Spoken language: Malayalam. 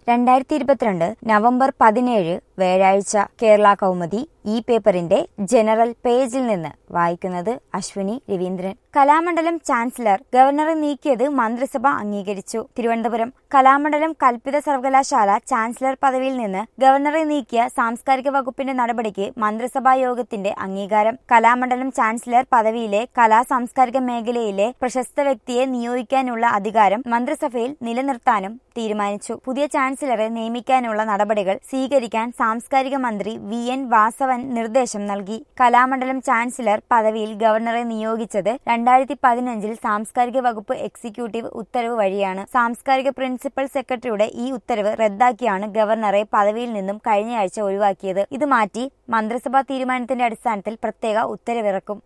2022 നവംബർ 17 വ്യാഴാഴ്ച കേരള കൗമുദി ഈ പേപ്പറിന്റെ ജനറൽ പേജിൽ നിന്ന് വായിക്കുന്നത് അശ്വിനി രവീന്ദ്രൻ. കലാമണ്ഡലം ചാൻസലർ ഗവർണറെ നീക്കിയത് മന്ത്രിസഭ അംഗീകരിച്ചു. തിരുവനന്തപുരം. കലാമണ്ഡലം കൽപ്പിത സർവകലാശാല ചാൻസലർ പദവിയിൽ നിന്ന് ഗവർണറെ നീക്കിയ സാംസ്കാരിക വകുപ്പിന്റെ നടപടിക്ക് മന്ത്രിസഭാ യോഗത്തിന്റെ അംഗീകാരം. കലാമണ്ഡലം ചാൻസലർ പദവിയിലെ കലാ സാംസ്കാരിക മേഖലയിലെ പ്രശസ്ത വ്യക്തിയെ നിയോഗിക്കാനുള്ള അധികാരം മന്ത്രിസഭയിൽ നിലനിർത്താനും തീരുമാനിച്ചു. പുതിയ ചാൻസലറെ നിയമിക്കാനുള്ള നടപടികൾ സ്വീകരിക്കാൻ സാംസ്കാരിക മന്ത്രി VN വാസവൻ നിർദ്ദേശം നൽകി. കലാമണ്ഡലം ചാൻസലർ പദവിയിൽ ഗവർണറെ നിയോഗിച്ചത് 2015 സാംസ്കാരിക വകുപ്പ് എക്സിക്യൂട്ടീവ് ഉത്തരവ് വഴിയാണ്. സാംസ്കാരിക പ്രിൻസിപ്പൽ സെക്രട്ടറിയുടെ ഈ ഉത്തരവ് റദ്ദാക്കിയാണ് ഗവർണറെ പദവിയിൽ നിന്നും കഴിഞ്ഞയാഴ്ച ഒഴിവാക്കിയത്. ഇത് മാറ്റി മന്ത്രിസഭാ തീരുമാനത്തിന്റെ അടിസ്ഥാനത്തിൽ പ്രത്യേക ഉത്തരവിറക്കും.